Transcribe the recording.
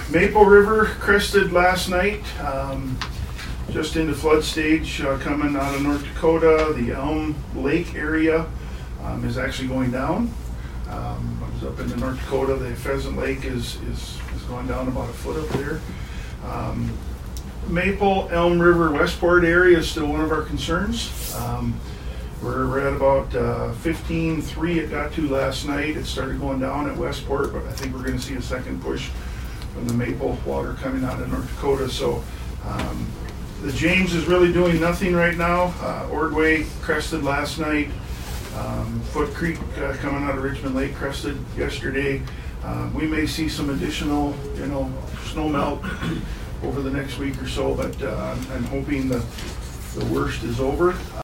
Maple River crested last night, just into flood stage, coming out of North Dakota. The Elm Lake area is actually going down. I was up into North Dakota. The Pheasant Lake is going down about a foot up there. Maple, Elm River, Westport area is still one of our concerns. We're at about 15.3 it got to last night. It started going down at Westport, but I think we're going to see a second push from the Maple water coming out of North Dakota. So the James is really doing nothing right now. Ordway crested last night. Foot Creek coming out of Richmond Lake crested yesterday. We may see some additional, snow melt over the next week or so, but I'm hoping the worst is over.